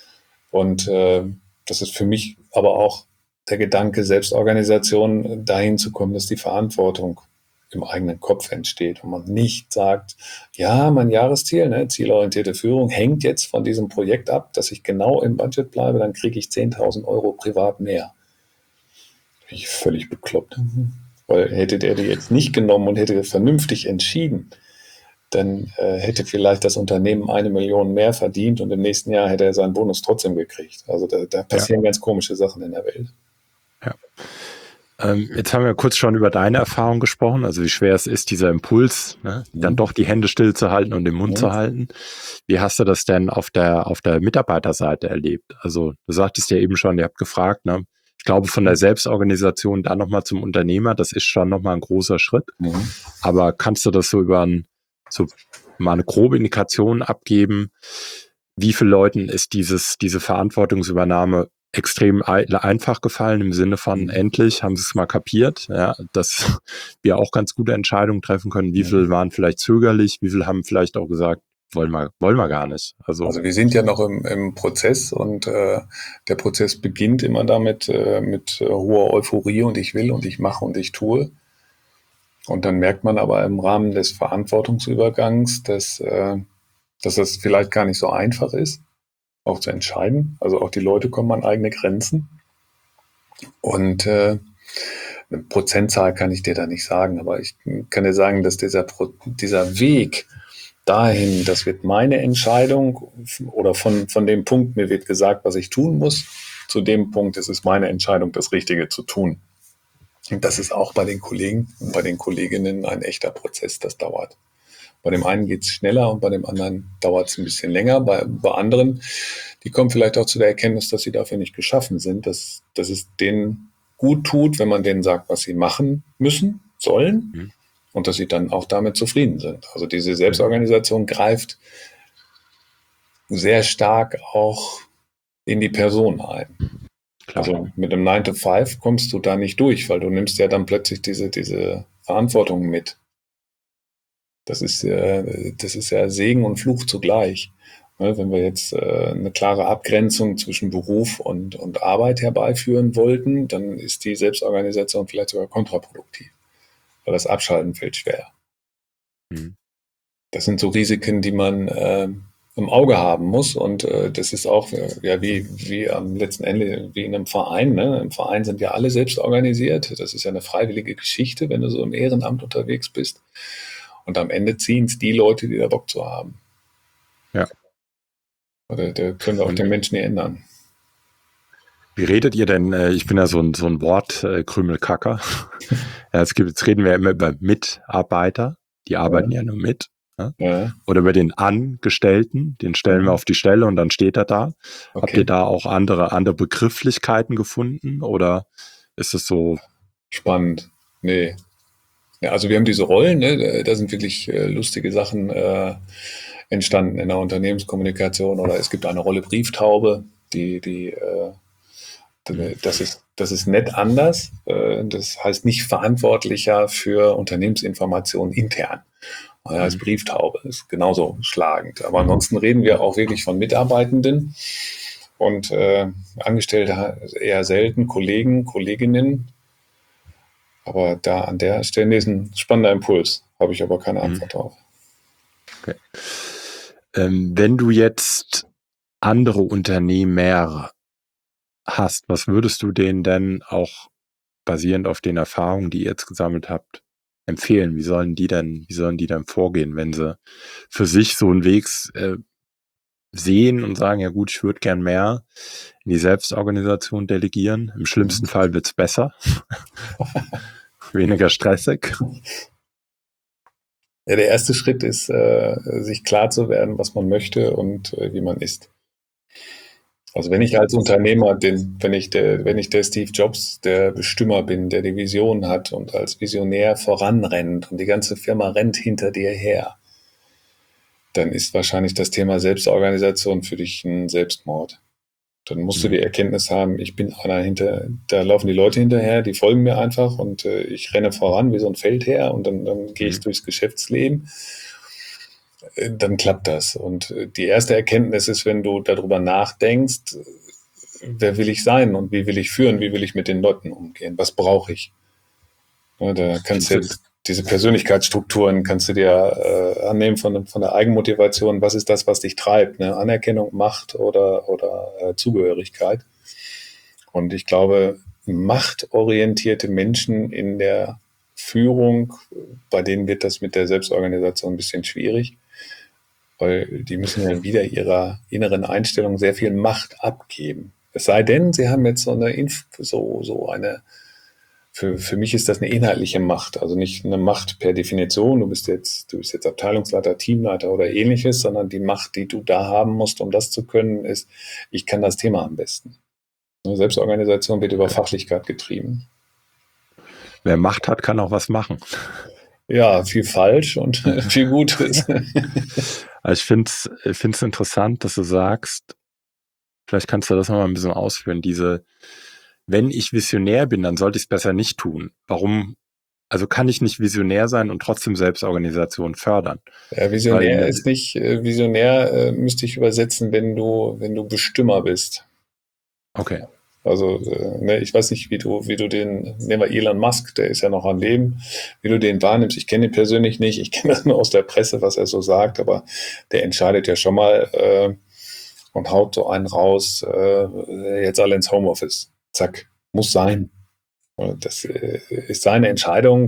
Und das ist für mich aber auch der Gedanke, Selbstorganisation dahin zu kommen, dass die Verantwortung im eigenen Kopf entsteht und man nicht sagt, ja, mein Jahresziel, ne, zielorientierte Führung, hängt jetzt von diesem Projekt ab, dass ich genau im Budget bleibe, dann kriege ich 10.000 € privat mehr. Bin ich völlig bekloppt. Weil hätte der die jetzt nicht genommen und hätte vernünftig entschieden, dann hätte vielleicht das Unternehmen 1 Million mehr verdient und im nächsten Jahr hätte er seinen Bonus trotzdem gekriegt. Also da passieren ganz komische Sachen in der Welt. Ja. Jetzt haben wir kurz schon über deine Erfahrung gesprochen, also wie schwer es ist, dieser Impuls, ne, dann doch die Hände stillzuhalten und den Mund zu halten. Wie hast du das denn auf der Mitarbeiterseite erlebt? Also du sagtest ja eben schon, ihr habt gefragt, ne? Ich glaube, von der Selbstorganisation dann nochmal zum Unternehmer, das ist schon nochmal ein großer Schritt. Aber kannst du das so so mal eine grobe Indikation abgeben, wie vielen Leuten ist diese Verantwortungsübernahme extrem einfach gefallen, im Sinne von endlich haben sie es mal kapiert, ja, dass wir auch ganz gute Entscheidungen treffen können. Wie viele waren vielleicht zögerlich, wie viele haben vielleicht auch gesagt, wollen wir gar nicht. Also wir sind ja noch im Prozess und der Prozess beginnt immer damit mit hoher Euphorie und ich will und ich mache und ich tue. Und dann merkt man aber im Rahmen des Verantwortungsübergangs, dass das vielleicht gar nicht so einfach ist, auch zu entscheiden. Also auch die Leute kommen an eigene Grenzen. Und eine Prozentzahl kann ich dir da nicht sagen, aber ich kann dir sagen, dass dieser Weg dahin, das wird meine Entscheidung oder von dem Punkt, mir wird gesagt, was ich tun muss, zu dem Punkt ist es meine Entscheidung, das Richtige zu tun. Und das ist auch bei den Kollegen und bei den Kolleginnen ein echter Prozess, das dauert. Bei dem einen geht es schneller und bei dem anderen dauert es ein bisschen länger. Bei anderen, die kommen vielleicht auch zu der Erkenntnis, dass sie dafür nicht geschaffen sind, dass es denen gut tut, wenn man denen sagt, was sie machen müssen, sollen, Mhm. und dass sie dann auch damit zufrieden sind. Also diese Mhm. Selbstorganisation greift sehr stark auch in die Person ein. Klar. Also mit einem 9 to 5 kommst du da nicht durch, weil du nimmst ja dann plötzlich diese Verantwortung mit. Das ist ja Segen und Fluch zugleich. Ne, wenn wir jetzt eine klare Abgrenzung zwischen Beruf und Arbeit herbeiführen wollten, dann ist die Selbstorganisation vielleicht sogar kontraproduktiv, weil das Abschalten fällt schwer. Mhm. Das sind so Risiken, die man im Auge haben muss. Und das ist auch ja wie am letzten Ende wie in einem Verein. Ne? Im Verein sind ja alle selbst organisiert. Das ist ja eine freiwillige Geschichte, wenn du so im Ehrenamt unterwegs bist. Und am Ende ziehen es die Leute, die da Bock zu haben. Ja. Da können wir auch Und den Menschen nicht ändern. wie redet ihr denn? Ich bin ja so ein Wortkrümelkacker. Ja, jetzt reden wir ja immer über Mitarbeiter. Die arbeiten Ja, ja nur mit. Ne? ja, Oder über den Angestellten. Den stellen wir ja. auf die Stelle und dann steht er da. Habt ihr Okay, da auch andere Begrifflichkeiten gefunden? Oder ist es so? spannend. Nee. Ja, also wir haben diese Rollen, ne? Da sind wirklich lustige Sachen entstanden in der Unternehmenskommunikation. Oder es gibt eine Rolle Brieftaube, Hm. das ist nett anders. Das heißt nicht Verantwortlicher für Unternehmensinformationen intern. Ja, als Hm. Brieftaube ist genauso schlagend. Aber ansonsten reden wir auch wirklich von Mitarbeitenden und Angestellte eher selten, Kollegen, Kolleginnen. Aber da an der Stelle ist ein spannender Impuls, habe ich aber keine Hm. Antwort drauf. Okay. Wenn du jetzt andere Unternehmer hast, was würdest du denen denn auch basierend auf den Erfahrungen, die ihr jetzt gesammelt habt, empfehlen? Wie sollen die denn vorgehen, wenn sie für sich so einen Weg sehen und sagen, ja gut, ich würde gern mehr in die Selbstorganisation delegieren. Im schlimmsten Fall wird's besser, weniger stressig. Ja, der erste Schritt ist, sich klar zu werden, was man möchte und wie man ist. Also wenn ich als Unternehmer wenn ich der Steve Jobs, der Bestimmer bin, der die Vision hat und als Visionär voranrennt und die ganze Firma rennt hinter dir her, dann ist wahrscheinlich das Thema Selbstorganisation für dich ein Selbstmord. Dann musst du Mhm. die Erkenntnis haben, ich bin einer da laufen die Leute hinterher, die folgen mir einfach und ich renne voran wie so ein Feldherr und dann gehe ich Mhm. durchs Geschäftsleben. Dann klappt das. Und die erste Erkenntnis ist, wenn du darüber nachdenkst, wer will ich sein und wie will ich führen, wie will ich mit den Leuten umgehen, was brauche ich. Ja, da kannst du Dieses, jetzt diese Persönlichkeitsstrukturen kannst du dir annehmen von der Eigenmotivation. Was ist das, was dich treibt? Ne? Anerkennung, Macht oder Zugehörigkeit. Und ich glaube, machtorientierte Menschen in der Führung, bei denen wird das mit der Selbstorganisation ein bisschen schwierig, weil die müssen ja wieder ihrer inneren Einstellung sehr viel Macht abgeben. Es sei denn, sie haben jetzt so eine für mich ist das eine inhaltliche Macht, also nicht eine Macht per Definition, du bist jetzt Abteilungsleiter, Teamleiter oder ähnliches, sondern die Macht, die du da haben musst, um das zu können, ist, ich kann das Thema am besten. Selbstorganisation wird über okay. Fachlichkeit getrieben. Wer Macht hat, kann auch was machen. Ja, viel falsch und viel Gutes. Also ich find's interessant, dass du sagst, vielleicht kannst du das noch mal ein bisschen ausführen, wenn ich visionär bin, dann sollte ich es besser nicht tun. Warum? Also kann ich nicht visionär sein und trotzdem Selbstorganisation fördern? Ja, Weil Visionär ist nicht, Visionär müsste ich übersetzen, wenn du Bestimmer bist. okay. Also, ne, ich weiß nicht, wie du den, nehmen wir Elon Musk, der ist ja noch am Leben, wie du den wahrnimmst. Ich kenne ihn persönlich nicht, ich kenne das nur aus der Presse, was er so sagt, aber der entscheidet ja schon mal und haut so einen raus, jetzt alle ins Homeoffice. Zack, muss sein. Das ist seine Entscheidung,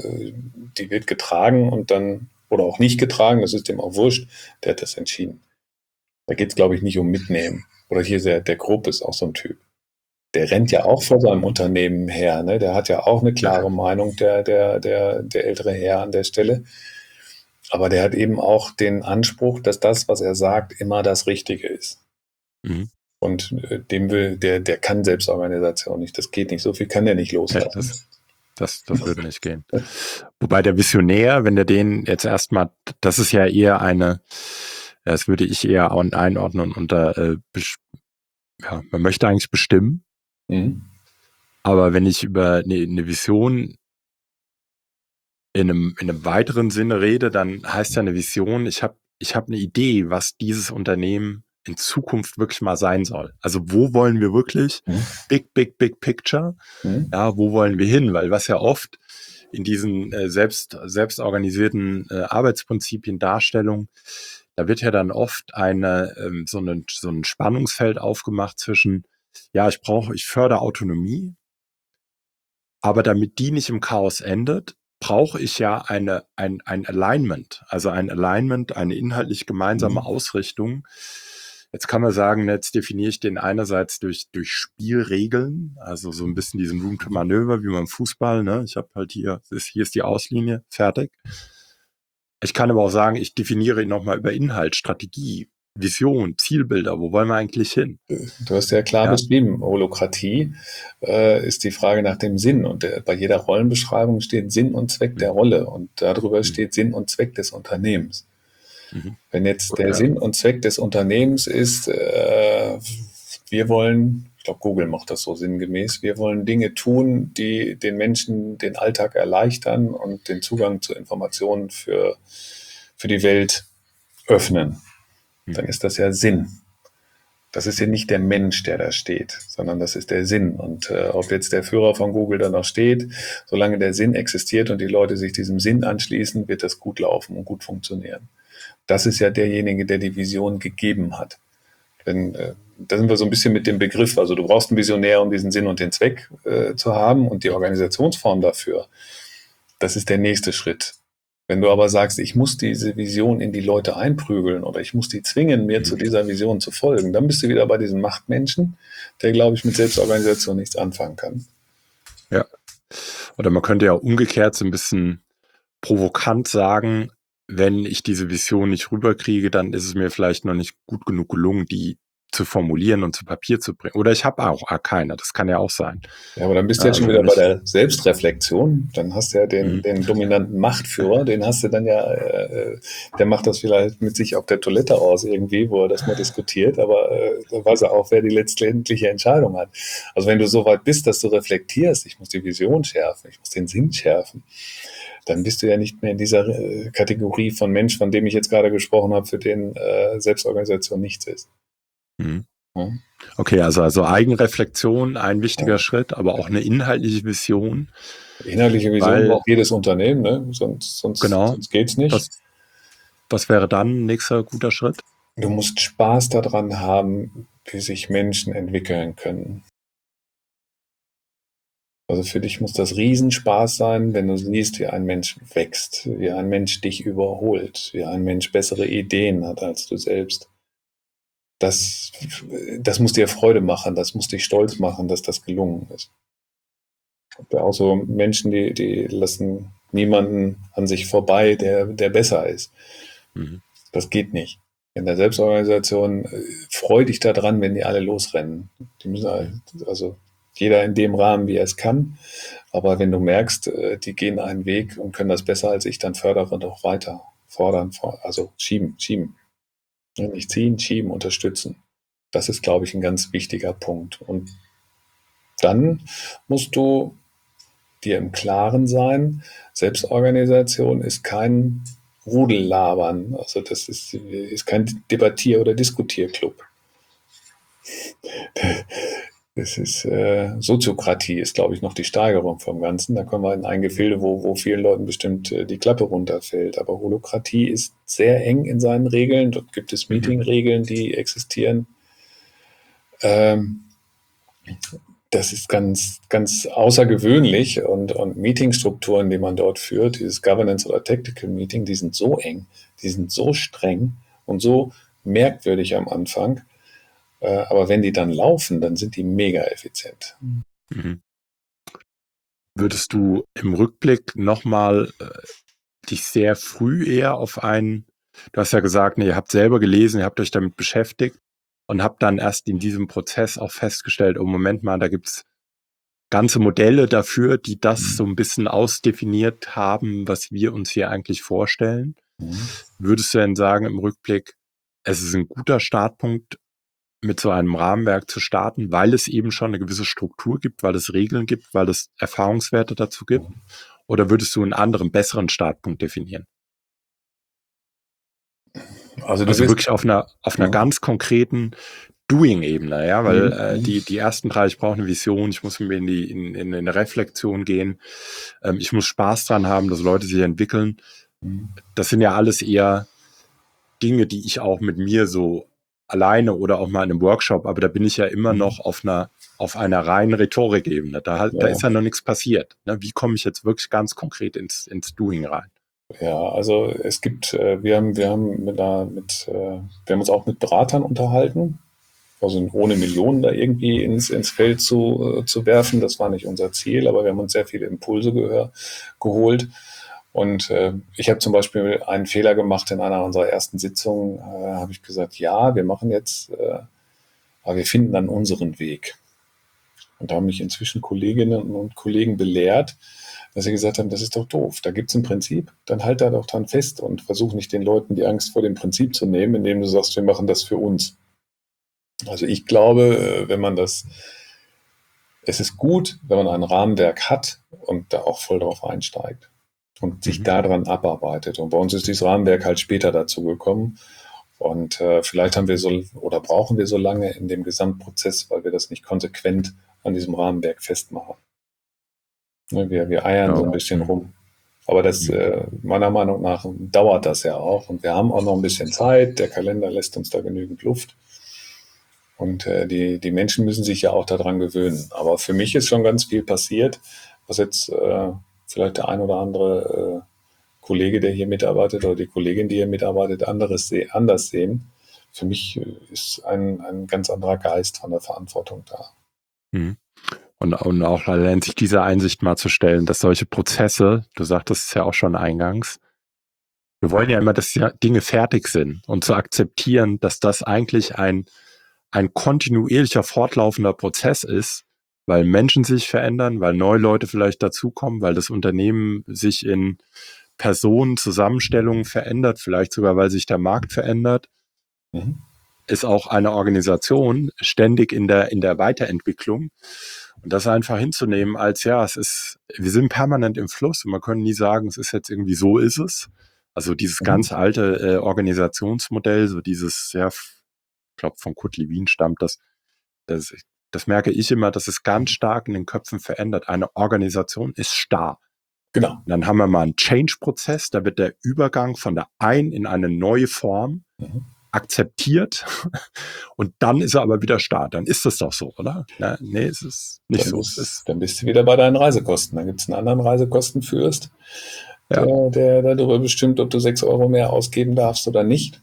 die wird getragen und dann, oder auch nicht getragen, das ist dem auch wurscht, der hat das entschieden. Da geht es, glaube ich, nicht um Mitnehmen. Oder hier der Grupp ist auch so ein Typ. Der rennt ja auch vor seinem Unternehmen her, ne? Der hat ja auch eine klare Meinung, der ältere Herr an der Stelle. Aber der hat eben auch den Anspruch, dass das, was er sagt, immer das Richtige ist. Mhm. Und der kann Selbstorganisation nicht. Das geht nicht. So viel kann der nicht Ja, loslassen. das würde nicht gehen. Wobei der Visionär, wenn der den jetzt erstmal, das ist ja eher das würde ich eher einordnen unter, man möchte eigentlich bestimmen, Mhm. aber wenn ich über eine Vision in einem weiteren Sinne rede, dann heißt ja eine Vision, ich hab eine Idee, was dieses Unternehmen in Zukunft wirklich mal sein soll. Also wo wollen wir wirklich? Mhm. Big picture. Mhm. Ja, wo wollen wir hin? Weil was ja oft in diesen selbstorganisierten Arbeitsprinzipien Darstellung, da wird ja dann oft so ein Spannungsfeld aufgemacht zwischen, ja, ich fördere Autonomie, aber damit die nicht im Chaos endet, brauche ich ja ein Alignment, also ein Alignment, eine inhaltlich gemeinsame Mhm. Ausrichtung. Jetzt kann man sagen, jetzt definiere ich den einerseits durch Spielregeln, also so ein bisschen diesen Room to Manöver, wie beim Fußball, ne? Ich habe halt hier ist die Auslinie, fertig. Ich kann aber auch sagen, ich definiere ihn nochmal über Inhalt, Strategie, Vision, Zielbilder, wo wollen wir eigentlich hin? Du hast ja klar Ja. beschrieben, Holokratie ist die Frage nach dem Sinn. Und bei jeder Rollenbeschreibung steht Sinn und Zweck der Mhm. Rolle. Und darüber Mhm. steht Sinn und Zweck des Unternehmens. Mhm. Wenn jetzt der Ja. Sinn und Zweck des Unternehmens ist, wir wollen, ich glaube, Google macht das so sinngemäß, wir wollen Dinge tun, die den Menschen den Alltag erleichtern und den Zugang zu Informationen für die Welt öffnen, dann ist das ja Sinn. Das ist ja nicht der Mensch, der da steht, sondern das ist der Sinn. Und ob jetzt der Führer von Google da noch steht, solange der Sinn existiert und die Leute sich diesem Sinn anschließen, wird das gut laufen und gut funktionieren. Das ist ja derjenige, der die Vision gegeben hat. Denn da sind wir so ein bisschen mit dem Begriff, also du brauchst einen Visionär, um diesen Sinn und den Zweck zu haben und die Organisationsform dafür. Das ist der nächste Schritt. Wenn du aber sagst, ich muss diese Vision in die Leute einprügeln oder ich muss die zwingen, mir zu dieser Vision zu folgen, dann bist du wieder bei diesem Machtmenschen, der, glaube ich, mit Selbstorganisation nichts anfangen kann. Ja. Oder man könnte ja umgekehrt so ein bisschen provokant sagen, wenn ich diese Vision nicht rüberkriege, dann ist es mir vielleicht noch nicht gut genug gelungen, die zu formulieren und zu Papier zu bringen. Oder ich habe auch keine, das kann ja auch sein. Ja, aber dann bist du Ja, jetzt schon also wieder wenn bei ich, der Selbstreflexion. Dann hast du ja den dominanten Machtführer, den hast du dann ja, der macht das vielleicht mit sich auf der Toilette aus irgendwie, wo er das mal diskutiert, aber da weiß er auch, wer die letztendliche Entscheidung hat. Also wenn du so weit bist, dass du reflektierst, ich muss die Vision schärfen, ich muss den Sinn schärfen, dann bist du ja nicht mehr in dieser Kategorie von Mensch, von dem ich jetzt gerade gesprochen habe, für den Selbstorganisation nichts ist. Mhm. Ja? Okay, also Eigenreflexion, ein wichtiger Schritt, aber auch eine inhaltliche Vision, Inhaltliche Vision weil, braucht jedes Unternehmen, ne? genau, Sonst geht's nicht. was, was wäre dann ein nächster guter Schritt? Du musst Spaß daran haben, wie sich Menschen entwickeln können. Also für dich muss das Riesenspaß sein, wenn du siehst, wie ein Mensch wächst, wie ein Mensch dich überholt, wie ein Mensch bessere Ideen hat als du selbst. Das, das muss dir Freude machen, das muss dich stolz machen, dass das gelungen ist. Auch so Menschen, die lassen niemanden an sich vorbei, der besser ist. Mhm. Das geht nicht. In der Selbstorganisation freu dich daran, wenn die alle losrennen. Die müssen also jeder in dem Rahmen, wie er es kann. Aber wenn du merkst, die gehen einen Weg und können das besser als ich, dann fördere doch weiter. Fordern, also schieben. Nicht ziehen, schieben, unterstützen. Das ist, glaube ich, ein ganz wichtiger Punkt. Und dann musst du dir im Klaren sein, Selbstorganisation ist kein Rudellabern. Also das ist kein Debattier- oder Diskutierclub. Das ist Soziokratie ist, glaube ich, noch die Steigerung vom Ganzen. Da kommen wir in ein Gefilde, wo vielen Leuten bestimmt die Klappe runterfällt. Aber Holokratie ist sehr eng in seinen Regeln. Dort gibt es Mhm. Meetingregeln, die existieren. Ähm, Das ist ganz, ganz außergewöhnlich und Meetingstrukturen, die man dort führt, dieses Governance oder Tactical Meeting, die sind so eng, die sind so streng und so merkwürdig am Anfang. Aber wenn die dann laufen, dann sind die mega effizient. Mhm. Würdest du im Rückblick nochmal dich sehr früh eher du hast ja gesagt, ne, ihr habt selber gelesen, ihr habt euch damit beschäftigt. und habe dann erst in diesem Prozess auch festgestellt, oh Moment mal, da gibt's ganze Modelle dafür, die das so ein bisschen ausdefiniert haben, was wir uns hier eigentlich vorstellen. Würdest du denn sagen im Rückblick, es ist ein guter Startpunkt, mit so einem Rahmenwerk zu starten, weil es eben schon eine gewisse Struktur gibt, weil es Regeln gibt, weil es Erfahrungswerte dazu gibt? Oder würdest du einen anderen, besseren Startpunkt definieren? Also du Also bist, wirklich auf einer ja. ganz konkreten Doing-Ebene, ja, weil Mhm. die ersten drei, ich brauche eine Vision, ich muss mir in eine Reflexion gehen, ich muss Spaß dran haben, dass Leute sich entwickeln. Das sind ja alles eher Dinge, die ich auch mit mir so alleine oder auch mal in einem Workshop, aber da bin ich ja immer noch auf einer reinen Rhetorik-Ebene. Da Ja, ist ja noch nichts passiert. Ne? Wie komme ich jetzt wirklich ganz konkret ins Doing rein? ja, also es gibt, wir haben uns auch mit Beratern unterhalten, also ohne Millionen da irgendwie ins Feld zu werfen. Das war nicht unser Ziel, aber wir haben uns sehr viele Impulse geholt. Und ich habe zum Beispiel einen Fehler gemacht in einer unserer ersten Sitzungen, habe ich gesagt, ja, wir machen jetzt, aber wir finden dann unseren Weg. Und da haben mich inzwischen Kolleginnen und Kollegen belehrt, dass sie gesagt haben, das ist doch doof. Da gibt es ein Prinzip, dann halt da doch dran fest und versuch nicht den Leuten die Angst vor dem Prinzip zu nehmen, indem du sagst, wir machen das für uns. Also ich glaube, es ist gut, wenn man ein Rahmenwerk hat und da auch voll drauf einsteigt und sich Mhm. daran abarbeitet. Und bei uns ist dieses Rahmenwerk halt später dazu gekommen. Und vielleicht haben wir so oder brauchen wir so lange in dem Gesamtprozess, weil wir das nicht konsequent an diesem Rahmenwerk festmachen. Ne, wir eiern so Ja. ein bisschen rum. Aber das, meiner Meinung nach, dauert das ja auch. Und wir haben auch noch ein bisschen Zeit. Der Kalender lässt uns da genügend Luft. Und die Menschen müssen sich ja auch daran gewöhnen. Aber für mich ist schon ganz viel passiert, was jetzt vielleicht der ein oder andere Kollege, der hier mitarbeitet, oder die Kollegin, die hier mitarbeitet, anders sehen. Für mich ist ein ganz anderer Geist von der Verantwortung da. Mhm. Und auch allein sich diese Einsicht mal zu stellen, dass solche Prozesse, du sagtest es ja auch schon eingangs, wir wollen ja immer, dass die Dinge fertig sind und zu akzeptieren, dass das eigentlich ein kontinuierlicher, fortlaufender Prozess ist, weil Menschen sich verändern, weil neue Leute vielleicht dazukommen, weil das Unternehmen sich in Personenzusammenstellungen verändert, vielleicht sogar, weil sich der Markt verändert, Mhm. ist auch eine Organisation ständig in der Weiterentwicklung. Und das einfach hinzunehmen als, ja, wir sind permanent im Fluss und man kann nie sagen, es ist jetzt irgendwie so ist es. Also dieses Mhm. ganz alte Organisationsmodell, so dieses, ja, ich glaube von Kurt Lewin stammt das, das merke ich immer, dass es ganz stark in den Köpfen verändert. Eine Organisation ist starr. Genau. Und dann haben wir mal einen Change-Prozess, da wird der Übergang von der einen in eine neue Form Mhm. akzeptiert und dann ist er aber wieder starr. Dann ist das doch so, oder? Na, nee, es ist nicht so. Es ist, Dann bist du wieder bei deinen Reisekosten. Dann gibt es einen anderen Reisekostenfürst, ja, der darüber bestimmt, ob du 6 € mehr ausgeben darfst oder nicht.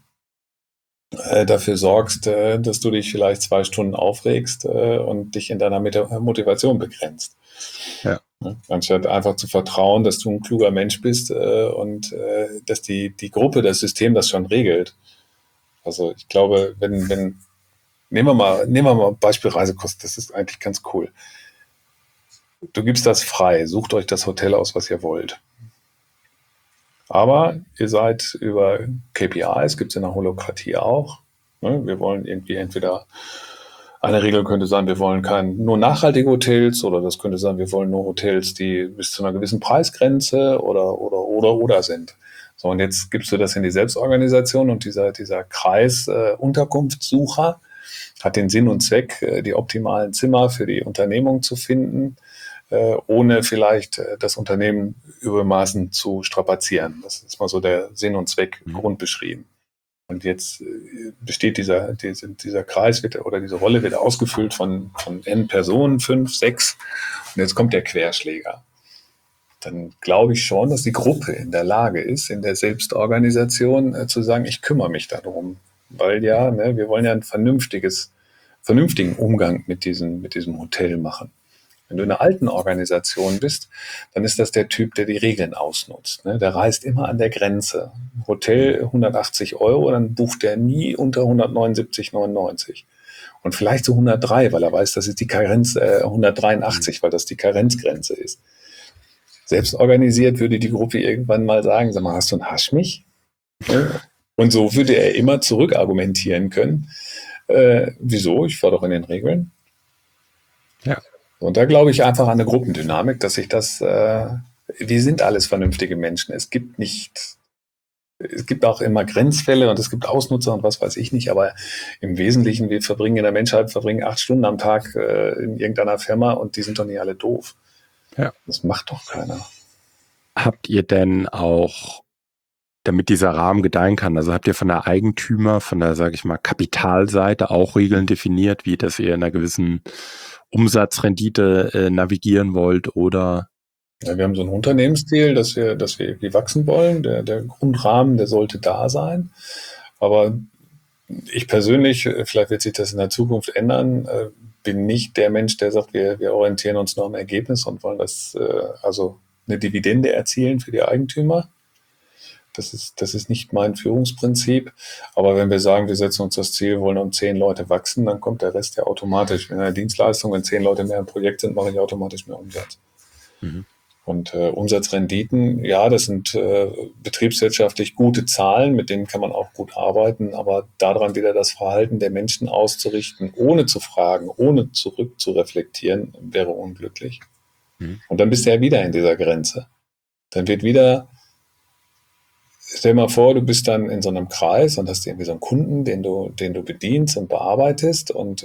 Dafür sorgst, dass du dich vielleicht 2 Stunden aufregst und dich in deiner Motivation begrenzt. ja. Ne? Anstatt einfach zu vertrauen, dass du ein kluger Mensch bist und dass die Gruppe, das System das schon regelt. Also ich glaube, nehmen wir mal Beispiel Reisekosten, das ist eigentlich ganz cool. Du gibst das frei, sucht euch das Hotel aus, was ihr wollt. Aber ihr seid über KPIs, gibt es in der Holokratie auch. Ne? Wir wollen irgendwie entweder, eine Regel könnte sein, wir wollen nur nachhaltige Hotels, oder das könnte sein, wir wollen nur Hotels, die bis zu einer gewissen Preisgrenze oder sind. So, und jetzt gibst du das in die Selbstorganisation, und dieser Kreis Unterkunftssucher hat den Sinn und Zweck, die optimalen Zimmer für die Unternehmung zu finden, ohne vielleicht das Unternehmen übermaßen zu strapazieren. Das ist mal so der Sinn und Zweck Mhm. grundbeschrieben. Und jetzt besteht dieser Kreis oder diese Rolle wird ausgefüllt von N Personen, 5, 6. Und jetzt kommt der Querschläger. Dann glaube ich schon, dass die Gruppe in der Lage ist, in der Selbstorganisation zu sagen, ich kümmere mich darum. Weil ja, ne, wir wollen ja einen vernünftigen Umgang mit diesem Hotel machen. Wenn du in einer alten Organisation bist, dann ist das der Typ, der die Regeln ausnutzt. Ne? Der reist immer an der Grenze. Hotel 180 €, dann bucht der nie unter 179,99. Und vielleicht so 103, weil er weiß, das ist die Karenz, 183, weil das die Karenzgrenze ist. Selbst organisiert würde die Gruppe irgendwann mal sagen, sag mal, hast du einen Haschmich? Und so würde er immer zurück argumentieren können. Wieso? Ich war doch in den Regeln. Ja. Und da glaube ich einfach an eine Gruppendynamik, dass sich das, wir sind alles vernünftige Menschen. Es gibt auch immer Grenzfälle und es gibt Ausnutzer und was weiß ich nicht, aber im Wesentlichen, wir in der Menschheit verbringen 8 Stunden am Tag in irgendeiner Firma und die sind doch nicht alle doof. Ja. Das macht doch keiner. Habt ihr denn auch, damit dieser Rahmen gedeihen kann, also habt ihr von der Eigentümer, von der, sage ich mal, Kapitalseite auch Regeln definiert, wie dass ihr in einer gewissen Umsatzrendite navigieren wollt oder? Ja, wir haben so einen Unternehmensstil, dass wir irgendwie wachsen wollen. Der Grundrahmen, der sollte da sein. Aber ich persönlich, vielleicht wird sich das in der Zukunft ändern, bin nicht der Mensch, der sagt, wir orientieren uns nur am Ergebnis und wollen also eine Dividende erzielen für die Eigentümer. Das ist nicht mein Führungsprinzip. Aber wenn wir sagen, wir setzen uns das Ziel, wollen um 10 Leute wachsen, dann kommt der Rest ja automatisch. In der Dienstleistung, wenn 10 Leute mehr im Projekt sind, mache ich automatisch mehr Umsatz. Mhm. Und Umsatzrenditen, ja, das sind betriebswirtschaftlich gute Zahlen, mit denen kann man auch gut arbeiten, aber daran wieder das Verhalten der Menschen auszurichten, ohne zu fragen, ohne zurück zu reflektieren, wäre unglücklich. Mhm. Und dann bist du ja wieder in dieser Grenze. Dann wird wieder, stell dir mal vor, du bist dann in so einem Kreis und hast irgendwie so einen Kunden, den du bedienst und bearbeitest und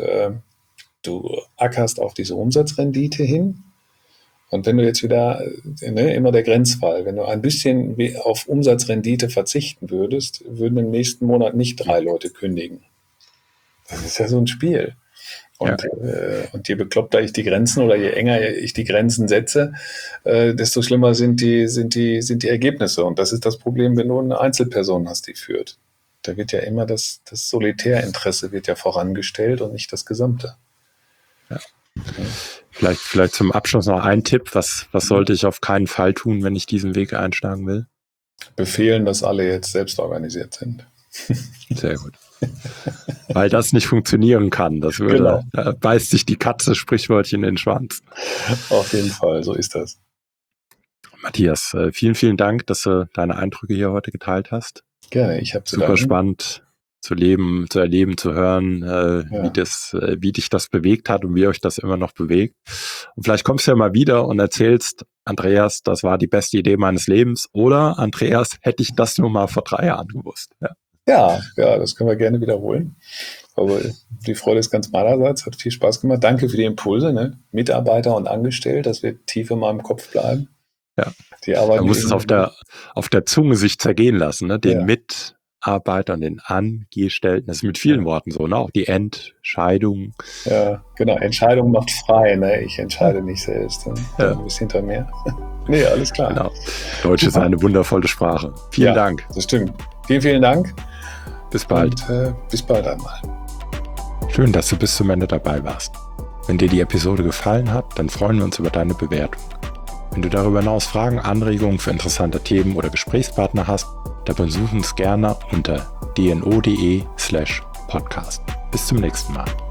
du ackerst auf diese Umsatzrendite hin. Und wenn du jetzt wieder, immer der Grenzfall, wenn du ein bisschen auf Umsatzrendite verzichten würdest, würden im nächsten Monat nicht 3 Leute kündigen. Das ist ja so ein Spiel. Und je bekloppter ich die Grenzen oder je enger ich die Grenzen setze, desto schlimmer sind die Ergebnisse. Und das ist das Problem, wenn du eine Einzelperson hast, die führt. Da wird ja immer das Solitärinteresse wird ja vorangestellt und nicht das Gesamte. Ja. Vielleicht zum Abschluss noch ein Tipp. Was sollte ich auf keinen Fall tun, wenn ich diesen Weg einschlagen will? Befehlen, dass alle jetzt selbst organisiert sind. Sehr gut. Weil das nicht funktionieren kann. Da beißt sich die Katze sprichwörtlich in den Schwanz. Auf jeden Fall, so ist das. Matthias, vielen, vielen Dank, dass du deine Eindrücke hier heute geteilt hast. Gerne, ich habe zu danken. Super spannend zu erleben, zu hören, wie dich das bewegt hat und wie euch das immer noch bewegt. Und vielleicht kommst du ja mal wieder und erzählst, Andreas, das war die beste Idee meines Lebens, oder Andreas, hätte ich das nur mal vor 3 Jahren gewusst. Ja, das können wir gerne wiederholen. Aber die Freude ist ganz meinerseits, hat viel Spaß gemacht. Danke für die Impulse, ne? Mitarbeiter und Angestellte, das wird tief in meinem Kopf bleiben. Ja, man muss es auf der Zunge sich zergehen lassen, ne? Den Mitarbeitern, den Angestellten, das ist mit vielen Worten so, ne? Auch die Entscheidung. Ja, genau, Entscheidung macht frei, ne? Ich entscheide nicht selbst. Du bist hinter mir. Nee, alles klar. Genau. Deutsch ist eine wundervolle Sprache. Vielen Dank. Das stimmt. Vielen, vielen Dank. Bis bald. Und, bis bald einmal. Schön, dass du bis zum Ende dabei warst. Wenn dir die Episode gefallen hat, dann freuen wir uns über deine Bewertung. Wenn du darüber hinaus Fragen, Anregungen für interessante Themen oder Gesprächspartner hast, dann besuch uns gerne unter dno.de/podcast. Bis zum nächsten Mal.